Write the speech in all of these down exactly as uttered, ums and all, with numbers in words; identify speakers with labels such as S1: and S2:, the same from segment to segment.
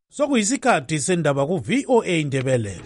S1: Sokuyisikhathi sendaba ku V O A Indebele.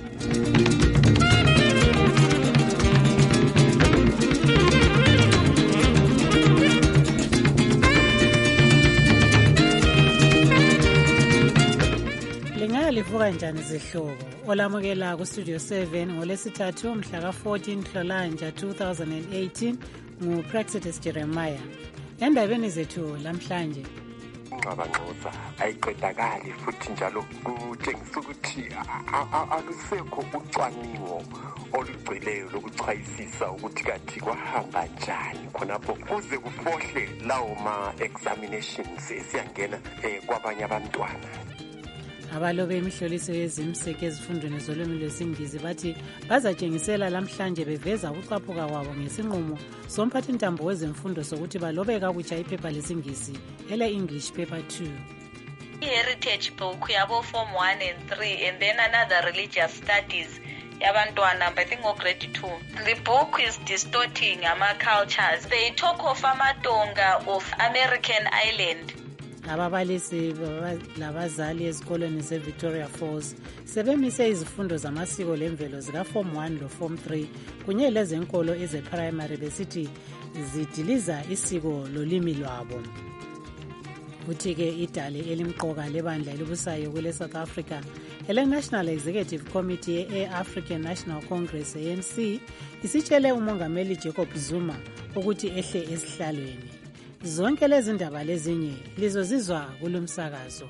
S2: Livuka njani zihlobo olamukela ku studio seven ngolesithathu mhla ka fourteen Nhlolanja two thousand eighteen ngu Praxitus Jeremiah. Endabeni zethu lamhlanje
S3: Ngcabancoza ayiqedakali futhi njalo kutshengisa ukuthi alusekho ucwaningo olugcileyo lokuchwayisisa ukuthi kathi kwahamba njani khonapho kuze kufohle lawo ma examinations esiyangena kwabanye abantwana.
S2: Abalobe imihloliso yezimseke ezifundweni zolimi lwesingisi bathi bazatshengisela lamhlanje beveza ukucaphuka kwabo ngesinqumo somphathintambo wezemfundo sokuthi balobe kakutsha iphepha lesingisi ele English paper two.
S4: I-heritage book yabo form one and three and then another religious studies yabantwana I think o grade two. The book is distorting ama cultures. They talk of amatonga of American Island.
S2: Ababalisi labazali ezikolweni ze-Victoria Falls sebemise izifundo zamasiko lemvelo zika form one lo form three kunye lezenkolo eze-primary besithi zidiliza isiko lolimi lwabo. Kuthi-ke idale elimqoka lebandla elibusayo kwele South Africa ele-National Executive Committee e-African National Congress A N C isitshele umongameli Jacob Zuma ukuthi ehle esihlalweni. Zonke lezi ndaba lezinye lizozizwa kulumsakazo.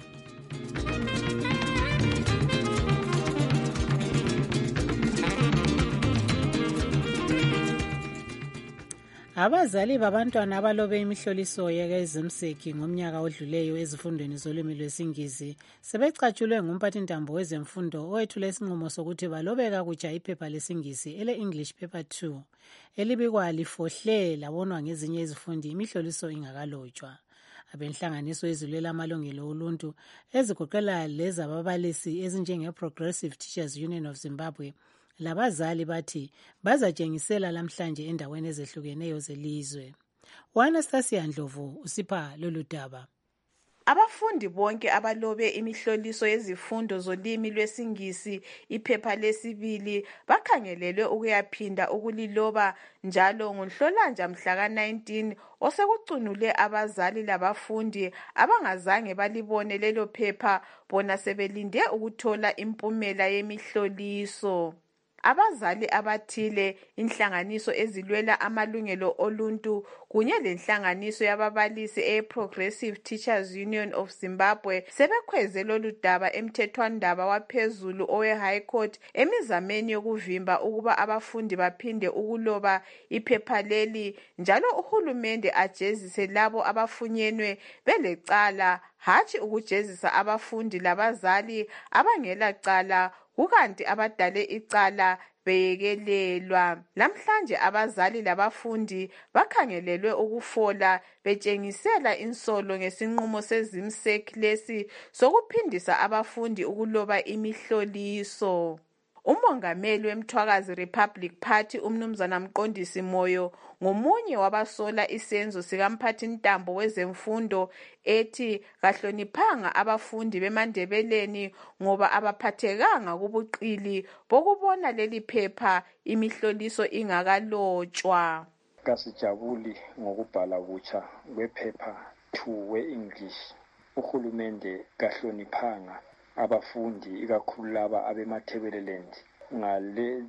S2: Abazali babantwana abalobe imihloliso yezimseki ngomnyaka odluleyo ezifundweni zolimi lwesingisi sebecatshulwe ngumphathintambo wezemfundo owethule isinqumo sokuthi balobe kakutsha iphepha lesingisi ele English paper two elibikwa lifohle labonwa ngezinye izifundi imihloliso ingakalotshwa. Abenhlanganiso ezilulela amalungelo oluntu ezigoqela lezababalisi ezinjenge Progressive Teachers Union of Zimbabwe labazali bathi bazatshengisela lamhlanje endaweni ezehlukeneyo zelizwe. Anastasia Ndlovu usipha lolu daba.
S5: Abafundi bonke abalobe imihloliso yezifundo zolimi lwesingisi iphepha lesibili bakhangelelwe ukuyaphinda ukuliloba njalo ngoNhlolanja mhla ka nineteen osekucunule abazali labafundi abangazange balibone lelo phepha bona sebelinde ukuthola impumela yemihloliso. Abazali abathile, inhlanganiso ezilwela amalungelo oluntu kunye lenhlanganiso yababalisi e-Progressive Teachers Union of Zimbabwe sebekhweze lolu daba emthethwandaba waphezulu owe-High Court emizameni yokuvimba ukuba abafundi baphinde ukuloba iphepha leli njalo uhulumende ajezise labo abafunyenwe belecala hatshi ukujezisa abafundi labazali abangela cala kukanti abadale icala beyekelelwa. Lamhlanje abazali labafundi bakhangelelwe ukufola betshengisela insolo ngesinqumo sezimseki lesi sokuphindisa abafundi ukuloba imihloliso. Umongameli wemthwakazi Republic Party umnumzana Mqondisi Moyo ngomunye wabasola isenzo sikamphathintambo wezemfundo ethi kahloniphanga abafundi beMandebeleni ngoba abaphathekanga kubuqili bokubona leli phepha imihloliso ingakalotshwa.
S6: Kasijabuli ngokubhala kutsha kwephepha two we-English. Uhulumende kahloniphanga abafundi ikakhulu laba abemathebeleland ngale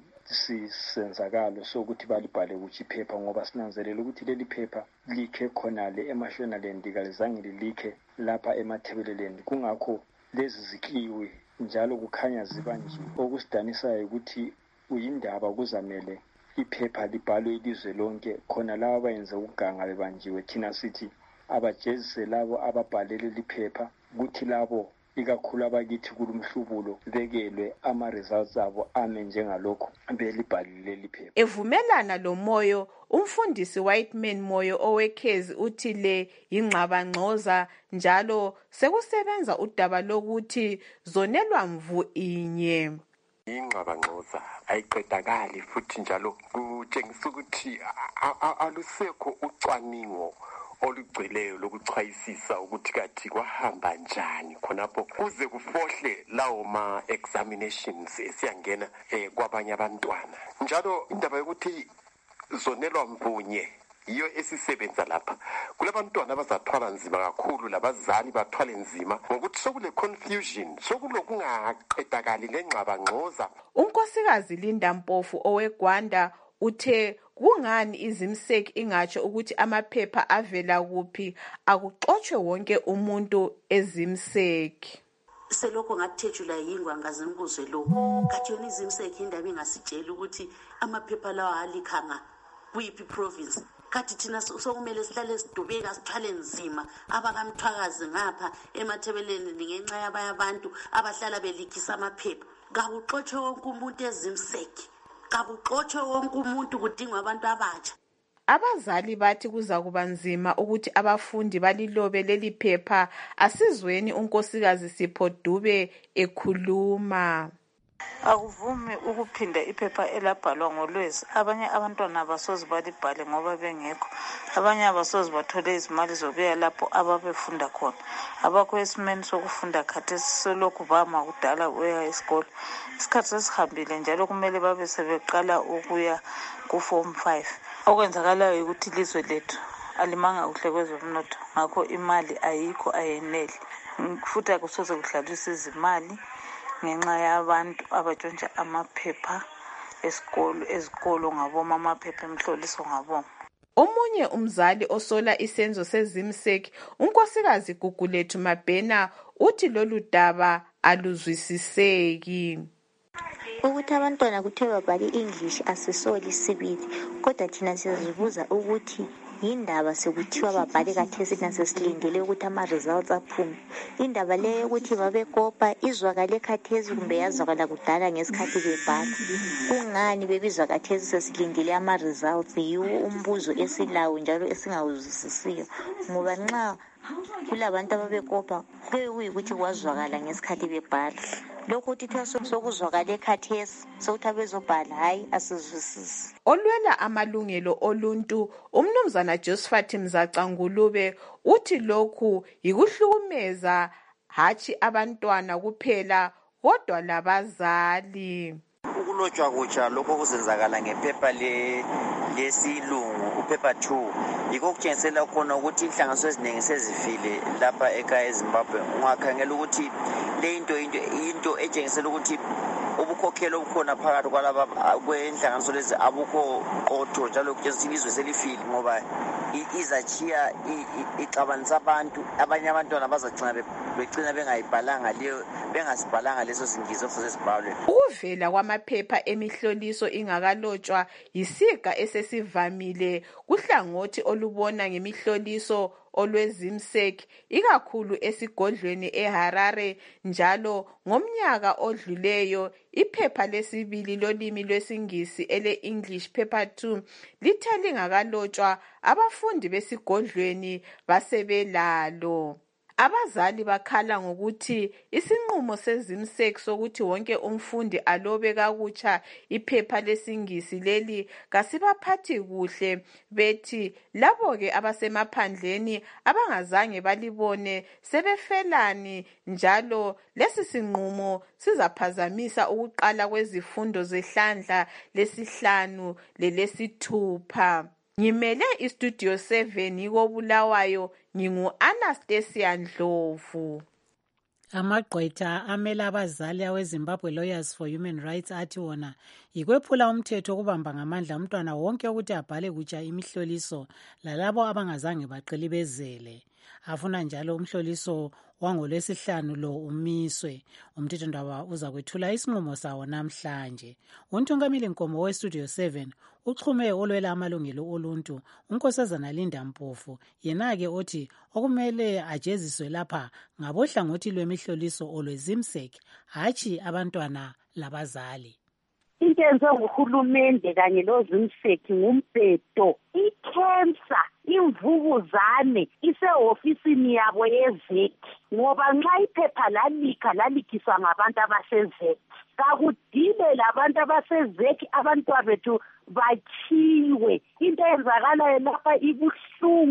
S6: sisenzakalo sokuthi balibhale kuthi iphepha ngoba sinanzelela ukuthi leli phepha likhe khonale eMashonaland kalizange lilikhe lapha emathebeleland kungakho lezi zikliwe njalo kukhanya zibanjiwe. Okusidanisayo ukuthi uyindaba kuzamele iphepha libhalwe ilizwe lonke khona laba abayenza ukuganga bebanjiwe thina sithi abajezise labo ababhalele liphepha kuthi labo ikakhulu abakithi kulumhlubulo bekelwe ama results abo ame njengalokho belibhalile liphepha.
S5: Evumelana lo Moyo, umfundisi Whiteman Moyo owekhezi uthi le yingxabangxoza njalo sekusebenza udaba lokuthi zonelwa mvu inye.
S3: Ingxabangxoza ayiqedakali futhi njalo kutshengisa ukuthi alusekho ucwaningo olugcweleyo lokuchwayisisa ukuthi kathi kwahamba njani khonapho kuze kufohle lawo ma-examinations esiyangena eh, kwabanye abantwana. Njalo indaba yokuthi zonelwa mvunye iyo esisebenza lapha. Kulabantwana abazathwala nzima kakhulu, labazali bathwale nzima ngokuthi sokule confusion, sokulokungaqedakali ngengxabangxoza.
S5: Unkosikazi Linda Mpofu oweGwanda uthe kungani izimseki ingatsho ukuthi amaphepha avela kuphi akuxotshe wonke umuntu ezimseki.
S7: Selokho ngathejula yingwa ngazimbuze lokho kathi yona izimseki indaba ingasitshela ukuthi amaphepha lawa alikhanga kuyiphi province. Kathi thina sokumele sihlale sidubeka sithwale nzima abakamthwakazi ngapha emathebeleni ngenxa yabaya abantu abahlala belikisa amaphepha. Kakuxotshe wonke umuntu ezimseki, kakuxotshe wonke umuntu kudingwa abantu abatsha.
S5: Abazali bathi kuza kuba nzima ukuthi abafundi balilobe leli phepha. Asizweni unkosikazi Sipho Dube ekhuluma.
S8: Akuvumi ukuphinda iphepha elabhalwa ngoLwezi. Abanye abantwana abasoze balibhale ngoba bengekho. Abanye abasoze bathole izimali zokuya lapho ababefunda khona. Abakho esimeni sokufunda khathesi selokhu bama kudala uya esikole. Isikhathi sesihambile njalo kumele babe sebeqala ukuya ku-form five. Okwenzakalayo ukuthi ilizwe lethu alimanga kuhle kwezomnotho, ngakho imali ayikho ayenele. Futhi akusoze kudlaliswe izimali ngenxa yabantu abatshontsha amaphepha esikolo ezikolo ngaboma amaphepha emhloliso ngaboma.
S5: Omunye umzali osola isenzo sezimseki, unkosikazi Gugulethu Mabhena, uthi lolu daba aluzwisiseki.
S9: Ukuthi abantwana kuthiwe babhale English asisoli sibili, kodwa thina siyazibuza ukuthi indaba sekuthiwa babhale kathesi nasesilindele ukuthi ama-results aphume. Indaba leyo ukuthi babekopa izwakale khathesi kumbe yazwakala kudala ngesikhathi bebhala. Kungani bebizwa kathesi sesilindele ama-results? Yiwo umbuzo esilawo njalo esingawuzwisisiyo, ngoba nxa kulabantu ababekopa kuye kuyikuthi kwazwakala ngesikhathi bebhala. Lokho ukuthi thiwa sokuzwakale khathesi sokuthi abezobhala hayi asizwisisi.
S5: Olwela amalungelo oluntu umnumzana Josephat Mzacangulube uthi lokhu yikuhlukumeza hatshi abantwana kuphela kodwa labazali.
S10: Ukulotshwa kutsha lokho kuzenzakala ngephepha le lesilungu uphepha two yikho kutshengisela khona ukuthi inhlanganiso eziningi sezifile lapha ekhaya eZimbabwe. Ungakhangela ukuthi le into into into etshengisela ukuthi ubukhokhelo obukhona phakathi kwalaba kwenhlanganiso lezi abukho qotho, njalo kutshengisa ilizwe selifile ngoba izachiya ixabanisa abantu. Abanye abantwana bazagcina begcina bengayibhalanga leyo bengasibhalanga leso singizo futhi sibhalwe.
S5: Ukuvela kwamaphepha emihloliso ingakalotshwa yisiga esesivamile kuhlangothi olubona ngemihloliso olwezimseki ikakhulu esigodlweni eHarare. Njalo ngomnyaka odluleyo iphepha lesibili lolimi lwesingisi ele-English paper two lithe lingakalotshwa abafundi besigodlweni basebelalo. Abazali bakhala ngokuthi isinqumo sezimseki sokuthi wonke umfundi alobe kakutsha iphepha lesingisi leli kasibaphathi kuhle. Bethi labo ke abasemaphandleni abangazange balibone sebefelani, njalo lesi sinqumo sizaphazamisa ukuqala kwezifundo zehlandla lesihlanu lelesithupha. Ngimele istudio seven ikobulawayo, ngingu-Anastasia Ndlovu.
S2: Amagqwetha amela abazali aweZimbabwe Lawyers for Human Rights athi wona yikwephula umthetho okubamba ngamandla umntwana wonke ukuthi abhale kutsha imihloliso lalabo abangazange baqilibezele. Afuna njalo umhloliso wangolwesihlanu lo umiswe. Umthethondaba uza kwethula isinqumo sawo namhlanje. Untungamile Nkomo weStudio seven uxhume olwela amalungelo oluntu unkosazana Linda Mpofu, yena-ke othi okumele ajeziswe lapha ngabohlangothi lwemihloliso olwezimseki hatshi abantwana labazali.
S11: Into enziwe nguhulumende kanye lozimseki ngumbhedo. Ikhensa imvukuzane isehofisini yabo yezeki, ngoba nxa iphepha lalikha lalikhiswa ngabantu abasezeki, kakudile labantu abasezeki abantwana bethu bachiwe. Into eyenzakalayo lapha ibuhlungu,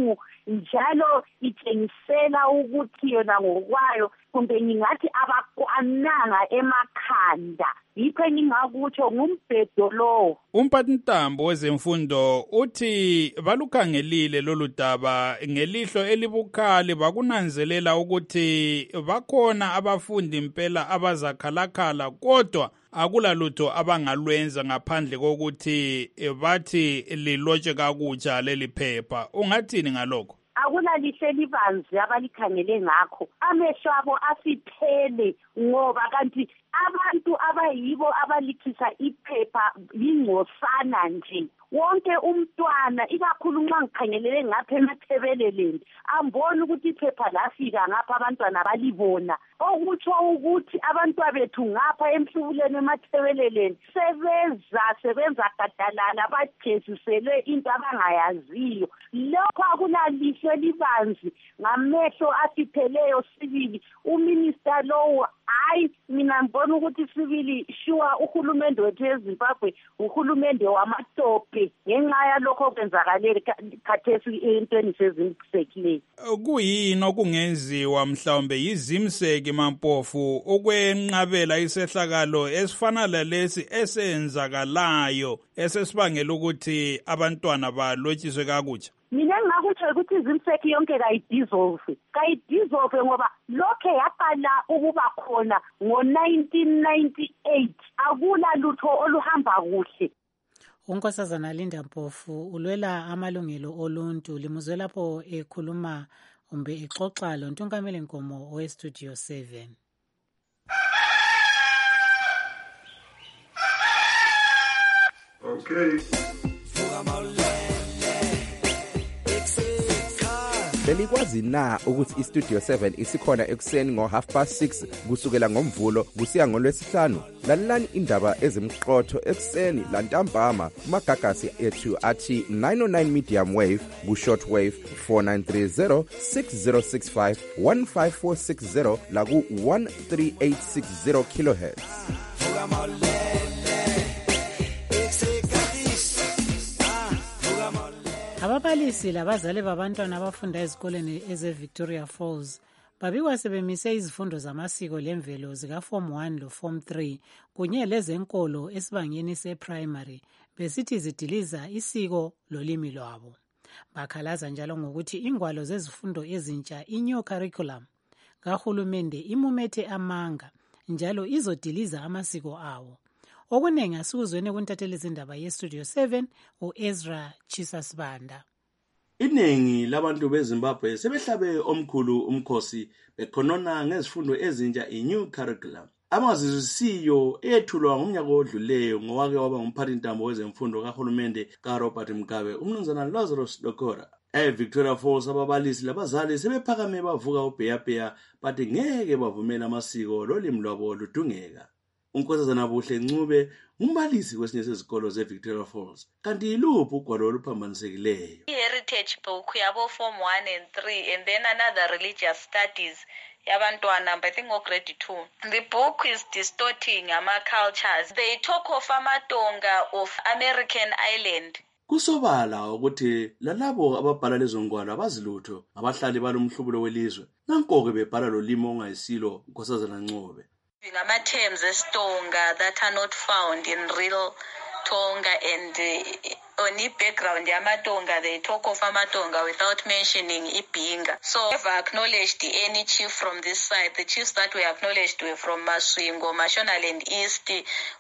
S11: njalo itshengisela ukuthi yona ngokwayo kumbe ngingathi abakwananga emakhanda. Yikho engingakutsho ngumbhedo lowo.
S12: Umphathintambo wezemfundo uthi balukhangelile lolu daba ngelihlo elibukhali bakunanzelela ukuthi bakhona abafundi impela abazakhalakhala kodwa akulalutho abangalwenza ngaphandle kokuthi bathi lilotshe kakutsha leli phepha. Ungathini ngalokho?
S11: Akulalihle libanzi abalikhangele ngakho. Amehlo abo asiphele ngoba kanti abantu abayibo abalikhisa iphepha yingcosana nje. Wonke umntwana ikakhulu nxa ngikhangelele ngapha emathebeleleni ambona ukuthi iphepha lafika ngapha abantwana balibona. Okutsho ukuthi abantwana bethu ngapha emhlubuleni emathebeleleni sebeza sebenza gadalala bajeziselwe into abangayaziyo. Lokho akulalihle libanzi ngamehlo asipheleyo sibili. Uminister lowo hayi mina ngibona ukuthi sibili shuwa uhulumende wethu eZimbabwe uhulumende wamatope ngenxa yalokho kwenzakale khathesi entweni sezimsekileyo.
S12: Kuyini okungenziwa mhlawumbe yizimseki Mampofu ukwenqabela isehlakalo esifana lalesi esenzakalayo esesibangela ukuthi abantwana balotshiswe kakutsha?
S11: Mina ngakutsho ukuthi izimseki yonke kayidizolve kayidizolve ngoba lokho yaqala ukuba khona ngo nineteen ninety-eight akula lutho oluhamba kuhle.
S2: Unkosazana Linda Mpofu ulwela amalungelo oluntu limuzwe lapho ekhuluma umbe ixoxa lo Ntungameli Nkomo we Studio seven.
S13: Okay. Belikwazi na ukuthi iStudio seven isikhona ekuseni ngo half past six kusukela ngomvulo kusiya ngolwesihlanu? Lalelani indaba ezimqotho ekuseni lantambama kumagagasi ethu athi nine oh nine medium wave ku short wave four nine three zero six zero six five one five four six zero la ku one three eight six zero kilohertz.
S2: Ababalisi labazali babantwana abafunda ezikoleni eze-Victoria Falls babikwa sebemise izifundo zamasiko lemvelo zika-Form one lo-Form three kunye lezenkolo esibangeni se-primary besithi zidiliza isiko lolimi lwabo. Bakhalaza njalo ngokuthi ingwalo zezifundo ezintsha i-new curriculum kahulumende imumethe amanga njalo izodiliza amasiko awo. Okuningi asikuzwene kuntatheli izindaba ye-Studio seven u-Ezra Chisasibanda.
S14: Iningi labantu beZimbabwe sebehlabe omkhulu umkhosi bekhonona ngezifundo ezintsha i-new curriculum. Amazisiyo ethulwa ngomnyaka odluleyo ngowake waba ngumphathintambo wezemfundo kahulumende kaRobert Mugabe umnumzana Lazarus Dokora. E-Victoria Falls ababalisi labazali sebephakame bavuka ubheyabheya bathi ngeke bavumela amasiko lolimi lwabo ludungeka. Unkosazana Buhle Ncube umbalisi kwesinye sezikolo ze-Victoria Falls kanti yiluphi ugwalo oluphambanisekileyo?
S4: I-heritage book yabo form one and three and then another religious studies yabantwana I think grade two. The book is distorting ama-cultures. They talk of amatonga of American Island.
S14: Kusobala ukuthi lalabo ababhala lezo ngwalo abazilutho abahlali balomhlubulo welizwe nankoke bebhala lolimi ongayisilo Nkosazana Ncube.
S4: Ama-terms estonga that are not found in real Tonga and uh, on the background yamatonga they talk of amatonga without mentioning ibinga. So I've acknowledged any chief from this side. The chiefs that were acknowledged were from Maswingo, Mashonaland East.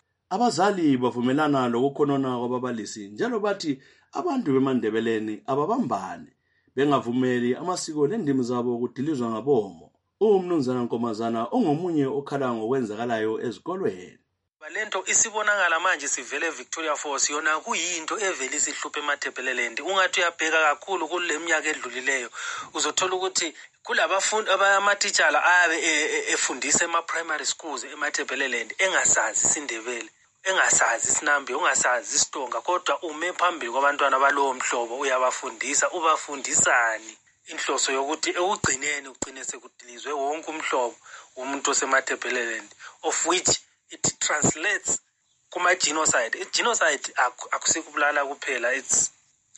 S14: Abazali bavumelana lokukhonona kwababalisi njalo bathi abantu beMandebeleni ababambane bengavumeli amasiko lendimi zabo ukudilizwa ngabomo. Umnumzana Nkomazana ongomunye okhala ngokwenzakalayo ezikolweni.
S15: Balento isibonakala manje sivele eVictoria Falls yona kuyinto evele isihluphe eMathebeleland. Ungathi uyabheka kakhulu kule minyaka edlulileyo uzothola ukuthi kulabafundi abamatitshala ayabe efundisa ema-primary schools eMathebeleland engasazi isiNdebele, engasazi isinambi, ungasazi isitonga kodwa ume phambili kwabantwana balowo mhlobo uyabafundisa ubafundisani. Inhloso yokuthi ekugcineni ugcine sekudilizwe wonke umhlobo womuntu osemathebeleland of which it translates kuma genocide. Genocide akusikubulala kuphela, it's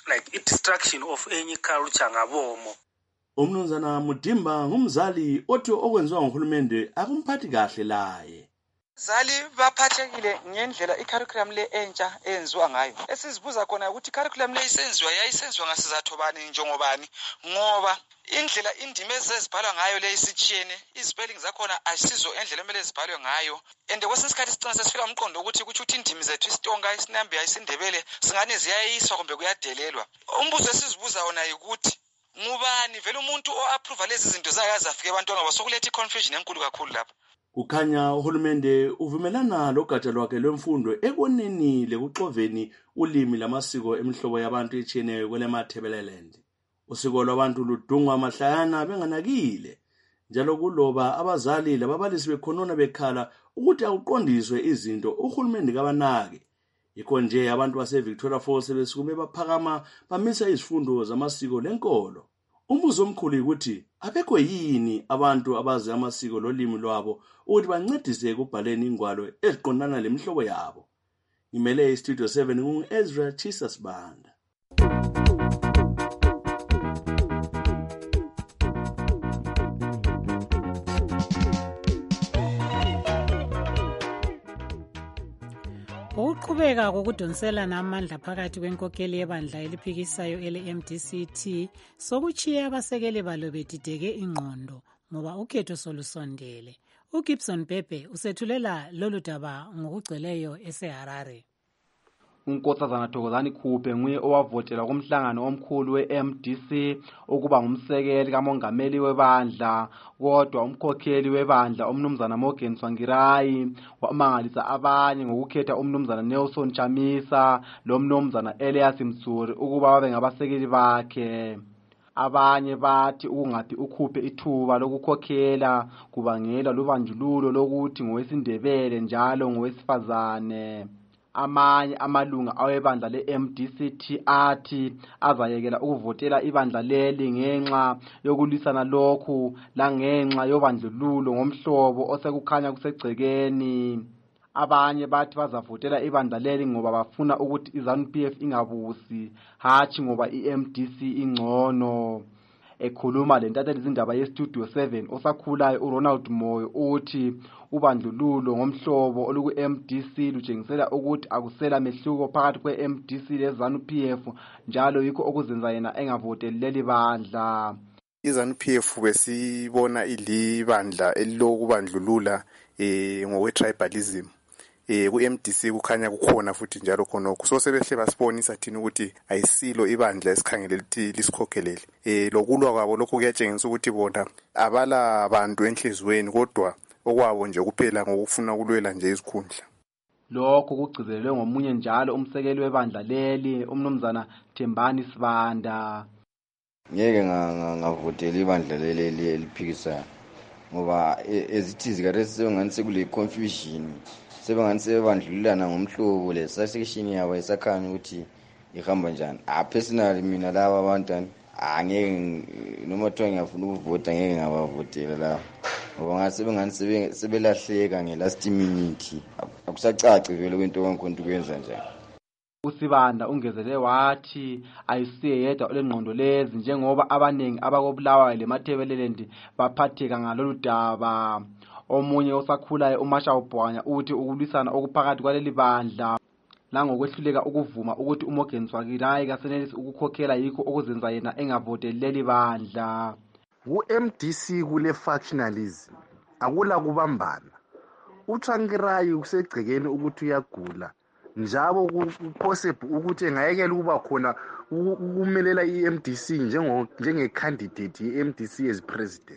S15: like i-destruction of any culture ngabomo.
S14: Umnumzana Mudimba ngumzali othi okwenziwa nguhulumende akumphathi kahle laye.
S16: Zali baphathekile ngendlela i-curriculum le entsha enziwa ngayo. Esizibuza khona ukuthi i-curriculum le isenziwa yayisenziwa ngasizathu bani njengobani ngoba indlela indima ezibhalwa ngayo le isitshiyene, ispelling zakhona ayisizo endlela emele zibhalwe ngayo. And kwesinye isikhathi sicina sesifika umqondo ukuthi kuthi uthi indimi zethu isitonga isinambe isindebele singane ziyayiswa kumbe kuyadelelwa. Umbuzo esizibuza wona ukuthi ngubani vele umuntu o-approve lezi zinto zakaze afike abantwana basokuletha i-confusion enkulu kakhulu lapha.
S14: Kukhanya uhulumende uvumelana logatsha lwakhe lwemfundo ekoneni lekuxoveni ulimi lamasiko emihlobo yabantu etshiyeneyo kwelemathebeleland. Usiko lwabantu ludungwa mahlayana benganakile, njalo kuloba abazali lababalisi bekhonona bekhala ukuthi akuqondiswe izinto uhulumende kabanake. Yikho nje abantu base-Victoria Falls besukume baphakama bamisa izifundo zamasiko lenkolo. Umbuzo omkhulu ukuthi abekho yini abantu abazi amasiko lolimi lwabo ukuthi bancedise ekubhaleni ingwalo eziqondana lemihlobo yabo. Ngimele iStudio seven ngu-Ezra Chisas Banda.
S2: Ukuqhubeka kokudonselana amandla phakathi kwenkokeli yebandla eliphikisayo ele-M D C T sokuchiya abasekeli balo bedideke ingqondo ngoba ukhetho solusondele. uGibson Pepe usethulela lolu daba ngokugcweleyo eseHarare.
S17: uNkosazana Thokozani Khuphe nguye owavotela kumhlangano omkhulu we-M D C ukuba ngumsekeli kamongameli webandla, kodwa umkhokheli webandla umnumzana Morgan Tsvangirai wamangalisa abanye ngokukhetha umnumzana Nelson Chamisa lo mnumzana Elias Mtsuri ukuba babe ngabasekeli bakhe. Abanye bathi ukungaphi uKhuphe ithuba lokukhokhela kubangela lubanjululo lokuthi ngowesindebele njalo ngowesifazane. Amanye amalunga awebandla le-M D C T athi azayekela ukuvotela ibandla leli ngenxa yokulisana lokhu langenxa yobandlululo ngomhlobo osekukhanya kusegcekeni. Abanye bathi bazavotela ibandla leli ngoba bafuna ukuthi iZANU P F ingabusi, hatshi ngoba i-M D C ingcono. Ekhuluma lentatheli izindaba yeStudio seven osakhulayo uRonald Moyo uthi ubandlululo ngomhlobo oluku-M D C lutshengisela ukuthi akusela mehluko phakathi kwe-M D C leZANU P F, njalo yikho okuzenza yena engavoteli leli bandla.
S18: iZANU P F besibona ilibandla elilokubandlulula eh ngokwe-tribalism. Eh ku-M D C kukhanya kukhona futhi njalo khonokho, so sebehle basibonisa thina ukuthi ayisilo ibandla esikhangele lithi lisikhokhelele. Eh lokulwa kwabo lokho kuyatshengisa ukuthi bona abala abantu enhlizweni kodwa okwabo nje kuphela ngokufuna ukulwela nje izikhundla.
S17: Lokho kugcizelelwe ngomunye njalo umsekeli webandla leli umnumzana Thembani Sibanda.
S19: Ngeke ngavotela ibandla leli eliphikisayo ngoba ezithi zikade sengani sekule confusion, sebengani sebandlulana ngomhlobo lesection yabo esakhanya ukuthi ihamba njani. Ah personally mina laba abantu angeke noma kuthiwa ngiyafuna ukuvota ngeke ngabavotela la ngoba ngase bengani sebelahleka ngelast minute, akusacaci vele kwento konke ukwenza njani.
S17: uSibanda ungezele wathi ayisiye yedwa olengqondo lezi njengoba abaningi abakobulawayo lemathebeleland baphatheka ngalolu daba. Omunye osakhulayo uMasha Ubhwanya uthi ukulwisana okuphakathi kwaleli bandla langokwehluleka ukuvuma ukuthi uMorgan Tsvangirai kasenelisi ukukhokhela yikho okuzenza yena engavoteli leli bandla.
S20: Ku-M D C kule factionalism akula kubambana. uTsvangirai usegcekeni ukuthi uyagula, njalo kupossible ukuthi engayekela ukuba khona ukumelela i-M D C njenge-candidate ye-M D C as president.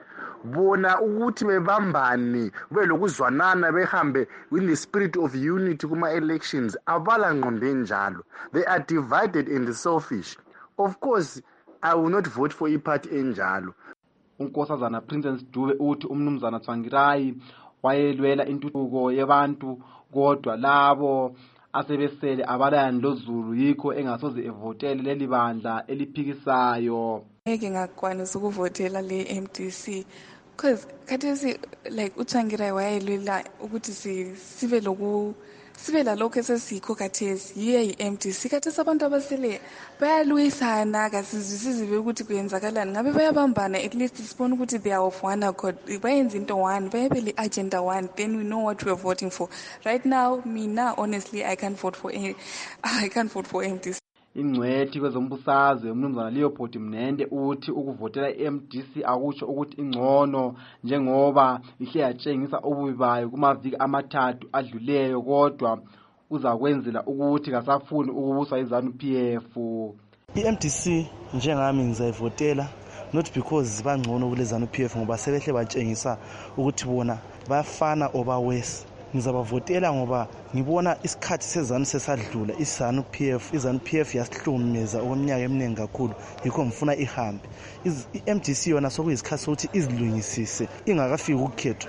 S20: Bona ukuthi bebambane kube lokuzwanana behambe in the spirit of unity kuma-elections abala ngqondo enjalo. They are divided and selfish. Of course, I will not vote for iparty enjalo.
S17: uNkosazana Princess Dube uthi umnumzana Tsvangirai wayelwela intuthuko yabantu kodwa labo asebesele abalayani lozulu yikho engasoze evotele leli bandla eliphikisayo.
S21: Ngeke ngakwanisa ukuvotela le M D C because khathesi like uTsvangirai wayelwela ukuthi sibe loku sibe lalokho esesikho khathesi yiyo i-M D C. Khathesi abantu abasele bayalwisana, kasizwisisi ukuthi kuyenzakalani. Ngabe bayabambana, at least sibone ukuthi they are of one accord, bayenza into one, bayabe le-agenda one, then we know what we are voting for. Right now, mina, honestly, I can't vote for any, I can't vote for M D C.
S17: Ingcwethi kwezombusazwe umnumzana Leopold Mnende uthi ukuvotela i-M D C akusho ukuthi ingcono njengoba ihle yatshengisa ububi bayo kumaviki amathathu adluleyo, kodwa uza kwenzela ukuthi kasafuni ukubuswa iZANU P F.
S1: I-M D C njengami ngizayivotela not because bangcono kule ZANU P F ngoba sebehle batshengisa ukuthi bona bafana obawesi. Ngizabavotela ngoba ngibona isikhathi sezanu sesadlula, iZANU P F iZANU P F yasihlumeza okweminyaka eminingi kakhulu, yikho ngifuna ihambe. I-M D C yona sokuyisikhathi sokuthi izilungisise ingakafiki ukukhetho.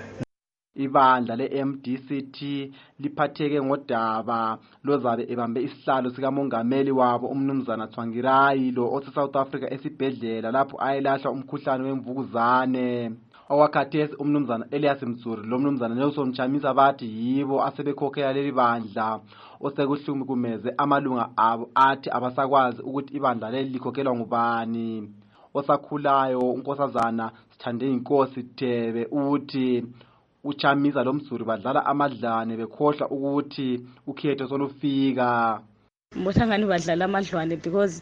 S17: Ibandla le-M D C T liphatheke ngodaba lozabe ebambe isihlalo sikamongameli wabo umnumzana Tsvangirai lo ose-South Africa esibhedlela lapho ayelahla umkhuhlane wemvukuzane. Owakhathesi umnumzana Elias Mtsuri lo mnumzana Nelson Chamisa bathi yibo asebekhokhela leli bandla osekuhlukumeze amalunga abo athi abasakwazi ukuthi ibandla leli likhokhelwa ngubani. Osakhulayo unkosazana Sithande Inkosi Thebe uthi uChamisa lo Mtsuri badlala amadlane bekhohla ukuthi ukhetho solufika.
S22: Mbothangani badlala amadlwane because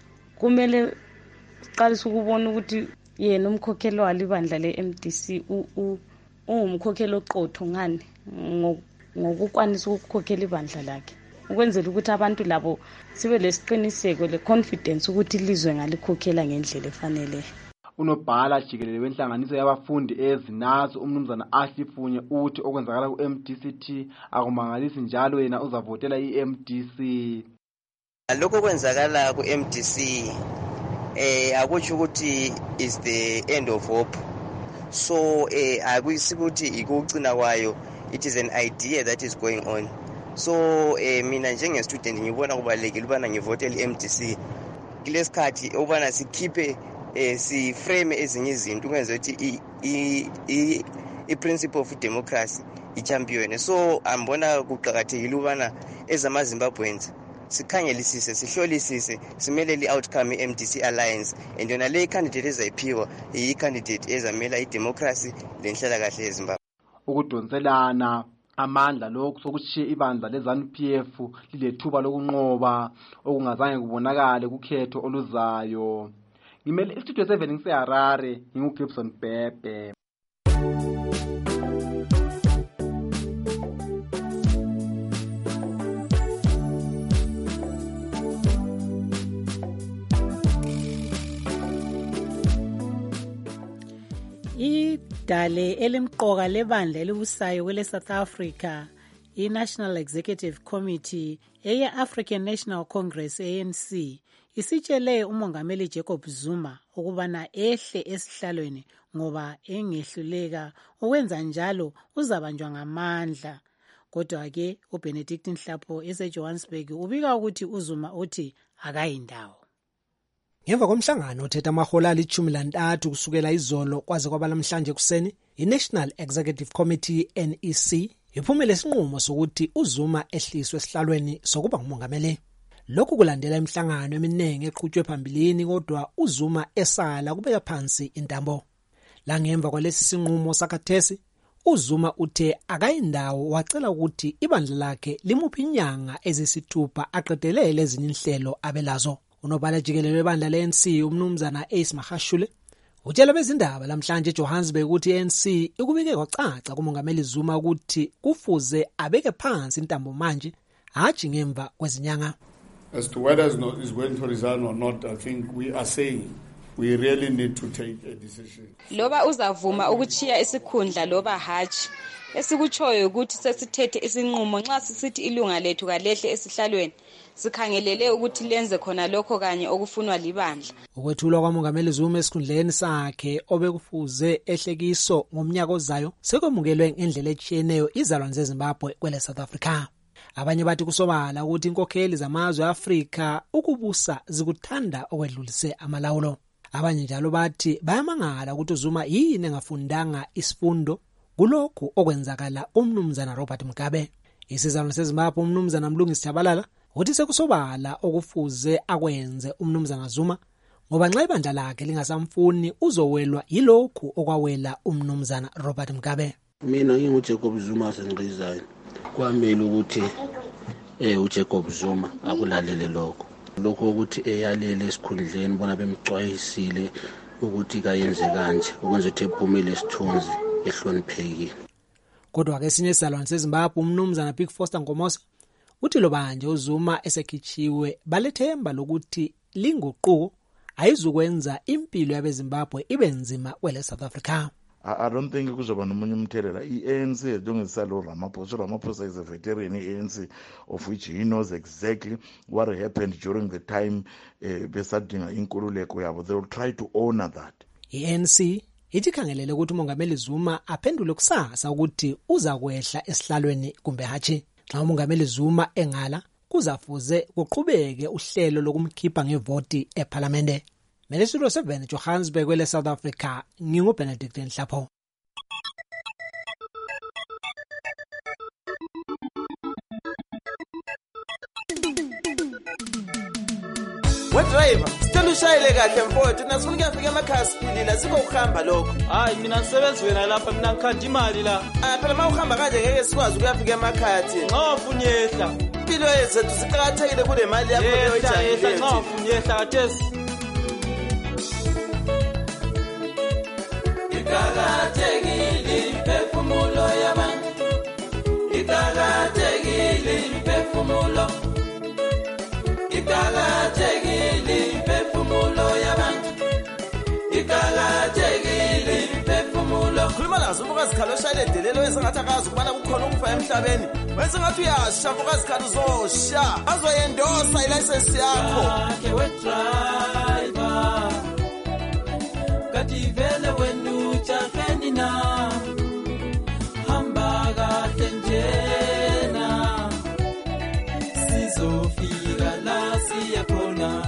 S22: kumele siqalise ukubona ukuthi yena umkhokhelo walibandla le-M D C ungumkhokhelo oqotho ngani ngokukwanisa ukukhokhela ibandla lakhe, ukwenzela ukuthi abantu labo sibe lesiqiniseko le-confidence ukuthi ilizwe ngalikhokhela ngendlela efanele.
S17: Unobhala jikelele wenhlanganiso yabafundi ezinazo umnumzana Ashley Funye uthi okwenzakala ku-M D C T akumangalisi, njalo yena uzavotela i-M D C.
S23: Lokho kwenzakala ku-M D C eh akutsho ukuthi is the end of hope, so eh akuyisi ukuthi ikugcina kwayo, it is an idea that is going on. So eh mina njenge student ngibona kubalekile ubana ngivotele i-M D C kulesikhathi ubana sikhiphe eh si frame ezinye izinto ukwenza ukuthi i i principle of democracy ichampion. So ambona kuqhakathekile ubana ezamaZimbabweans sikhangelisise sihlolisise simelele i-outcome i-M D C alliance, and yona le candidate ezayiphiwa iyi-candidate ezamela idemocracy lenhlala kahle eZimbabwe.
S17: Ukudonselana amandla lokhu sokushiya ibandla le-ZANU P F lilethuba lokunqoba okungazange kubonakale kukhetho oluzayo. Ngimele istudio seven ngiseHarare, nginguGibson Bhebhe.
S2: Idale elimqoka lebandla elibusayo kwele South Africa, i-National Executive Committee eye-African National Congress A N C isitshele umongameli Jacob Zuma ukubana ehle esihlalweni ngoba engehluleka ukwenza njalo uzabanjwa ngamandla. Kodwa ke uBenedict Nhlapho eseJohannesburg ubika ukuthi uZuma uthi akayindawo.
S24: Ngemva komhlangano othetha amahola alithumi lantathu kusukela izolo kwaze kwaba namhlanje kuseni, i-National Executive Committee N E C iphumele isinqumo sokuthi uZuma ehliswe esihlalweni sokuba ngumongameli. Lokhu kulandela imihlangano eminingi eqhutshwe phambilini, kodwa uZuma esala kubeka phansi intambo. La ngemva kwalesi sinqumo sakhathesi, uZuma uthe akayindawo wacela ukuthi ibandla lakhe limuphi inyanga ezisithupha aqedelele ezinye inhlelo abelazo. Unobhala jikelele webandla le-A N C umnumzana Ace Mahashule utshela bezindaba lamhlanje eJohannesburg ukuthi i-A N C ikubike kwacaca kumongameli Zuma ukuthi kufuze abeke phansi intambo manje haji ngemva kwezinyanga.
S25: As to whether is going to resign or not, I think we are saying we really need to take a decision.
S22: Loba uzavuma ukuchiya isikhundla loba haji, esikuchoyo ukuthi sesithethe isinqumo nxa sisithi ilunga lethu kalehle esihlalweni, sikhangelele ukuthi lenze khona lokho kanye okufunwa libandla.
S24: Ukwethulwa kwamongameli Zuma esikhundleni sakhe obekufuze ehlekiso ngomnyaka ozayo sekwemukelwe ngendlela etshiyeneyo izalwane zeZimbabwe kwele South Africa. Abanye bathi kusobala ukuthi inkokheli zamazwe eAfrika ukubusa zikuthanda okwedlulise amalawulo. Abanye njalo bathi bayamangala ukuthi uZuma yini engafundanga isifundo kulokhu okwenzakala umnumzana Robert Mugabe. Isizalwane seZimbabwe umnumzana Mlungisi Jabalala uthi sekusobala okufuze akwenze umnumzana Zuma ngoba nxa ibandla lakhe lingasamfuni uzowelwa yilokhu okwawela umnumzana Robert Mugabe.
S3: Mina nginguJacob Zuma sengiqizayo. Kwamele ukuthi eh uJacob Zuma akulalele lokho. Lokho ukuthi eyalele esikhundleni bona bemcwayisile ukuthi kayenze kanje ukwenza ukuthi ephumele isithunzi ehloniphekile.
S24: Kodwa ke esinye isizalwane seZimbabwe umnumzana Big Foster Ngomosa uthi lo banje uZuma esekhichiwe balethemba lokuthi linguquko ayizukwenza impilo yabeZimbabwe ibe nzima kwele South Africa.
S6: I don't think kuzoba nomunye umthelela. I-A N C edongisisa lo Ramaphosa. Ramaphosa is a veteran in A N C of which he knows exactly what happened during the time uh, besadinga inkululeko yabo. They will try to honor that.
S24: I-A N C ithi khangelele ukuthi uMongameli Zuma aphendule kusasa ukuthi uza kwehla esihlalweni kumbe hatshi. Xa uMongameli Zuma engala kuzafuze kuqhubeke uhlelo lokumkhipha ngevoti eParliament. Melisilo seven Johannesburg kwele South Africa ngingu Benedict Nhlapho.
S7: Wedriver, sicela ushayele kahle mfowethu nasifuna ukuyafika emakhaya siphilile sikho ukuhamba lokho.
S8: Hayi mina ngisebenzi wena lapha mina ngikhanda imali la.
S7: Ah phela mawuhamba kanje ngeke sikwazi ukuyafika emakhaya thina.
S8: Nxa ufuna yehla.
S7: Impilo yethu siqhakathekile kule mali yakho
S8: oyijayele. Yehla nxa ufuna yehla kathesi.
S9: Iqhakathekile imphefumulo yabantu. Iqhakathekile imphefumulo. Iqhakathekile imphefumulo yabantu. Iqhakathekile imphefumulo.
S7: Khuluma nazo ubukazikhalo oshayele delelo wenzengathi akazi ukubana kukhona ukufa emhlabeni. Wenzengathi uyasha ubukazikhalo uzosha. Azoyendosa ilicense yakho.
S9: Ke we driver. Kativele wenu chakeni na. Hamba kahle njena. Sizofika la siyakhona.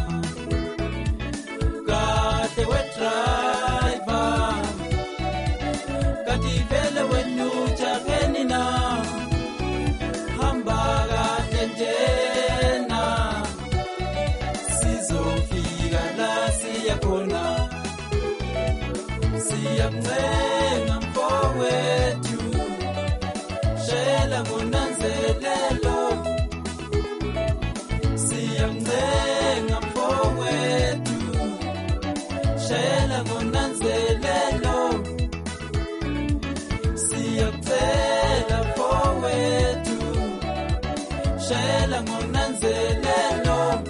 S9: Kahle we driver. Kativele wenu chakeni na. Hamba kahle njena. Sizofika la siyakhona. Siyamncenga mfowethu. Shela ngonanzelelo. Siyamncenga mfowethu. Shela ngonanzelelo. Siyakucela mfowethu. Shela ngonanzelelo.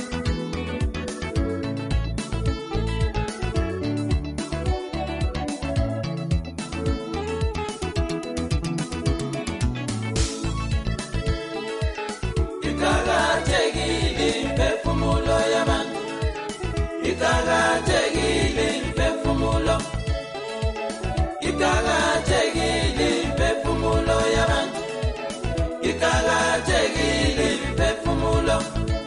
S9: Iqhakathekile imphefumulo yabantu. Iqhakathekile imphefumulo. Iqhakathekile imphefumulo yabantu. Iqhakathekile imphefumulo.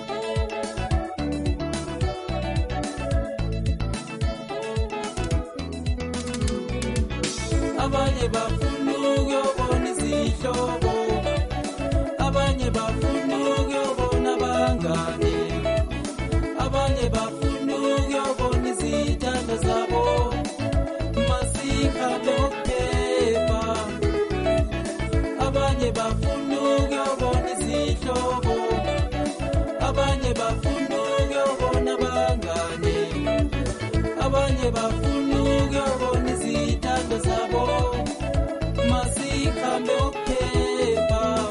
S9: Abanye bafuna ukuyobona izihlobo. Abanye bafuna ukuyobona abangane. Abanye bafuna ukuyobona izithanda zabo. Masikhambe ngokuphepha. Abanye bafuna ukuyobona izihlobo. Abanye bafuna ukuyobona abangane. Abanye bafuna ukuyobona izithanda zabo. Masikhambe ngokuphepha.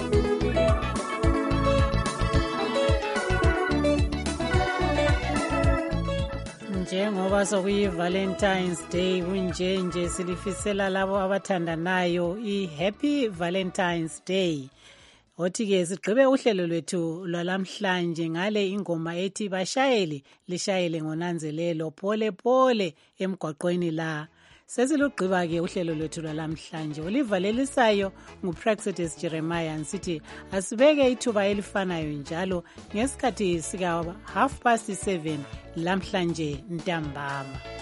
S2: Njengoba sokuyi Valentine's Day kunje nje silifisela labo abathandanayo i Happy Valentine's Day. Othi ke sigqibe uhlelo lwethu lwalamhlanje ngale ingoma ethi bashayeli lishayele ngonanzelelo pole pole emgwaqweni la. Sesilugqiba ke uhlelo lwethu lwalamhlanje. Olivalelisayo nguPraxedis Jeremiah nsithi asibeke ithuba elifanayo njalo ngesikhathi sika half past seven lamhlanje ntambama.